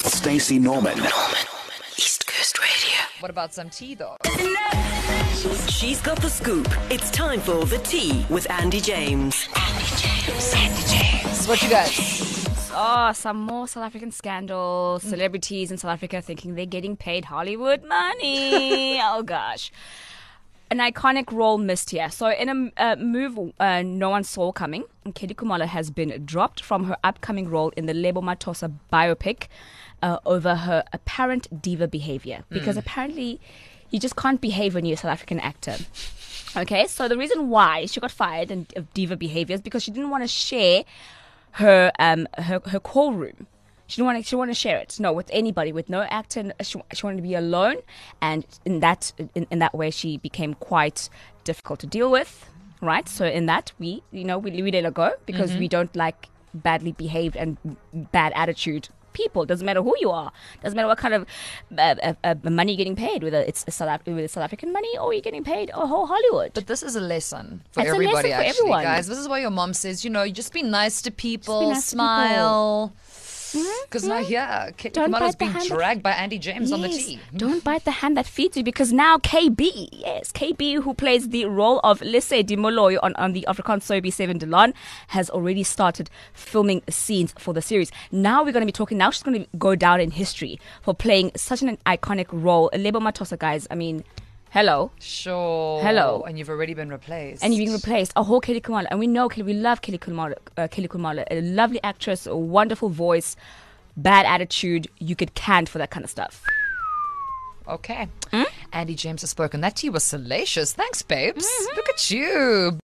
Stacey Norman. East Coast Radio. What about some tea, though? She's got the scoop. It's time for The Tea with Andy James. Andy James. What you got? Oh, some more South African scandals. Celebrities in South Africa thinking they're getting paid Hollywood money. Oh, gosh. An iconic role missed here. So in a move no one saw coming, Kelly Khumalo has been dropped from her upcoming role in the Lebo Mathosa biopic over her apparent diva behavior. Because apparently you just can't behave when you're a South African actor. Okay, so the reason why she got fired of diva behavior is because she didn't want to share her call room. She didn't want to share it. No, with anybody, with no actor. She wanted to be alone, and in that way, she became quite difficult to deal with. Right. So in that, we let her go because we don't like badly behaved and bad attitude people. Doesn't matter who you are. Doesn't matter what kind of money you're getting paid. Whether it's South African money or you're getting paid a whole Hollywood. But this is a lesson for It's a everybody, lesson for actually, everyone. guys. This is why your mom says, you just be nice to people, Just be nice to smile. Because now here, Kelly Don't Khumalo's bite the being hand that- dragged by Andy James on the Yes, tea. don't bite the hand that feeds you, because now KB, who plays the role of Lise Dimoloy on the Afrikaans soapie 7 de Laan, has already started filming scenes for the series. Now we're going to be talking, now she's going to go down in history for playing such an iconic role. Lebo Mathosa, guys, I mean, hello. Sure. Hello. And you've already been replaced. And you've been replaced. A whole Kelly Khumalo. And we know we love Kelly Khumalo, a lovely actress, a wonderful voice, bad attitude. You get canned for that kind of stuff. Okay. Andy James has spoken. That tea was salacious. Thanks, babes. Look at you.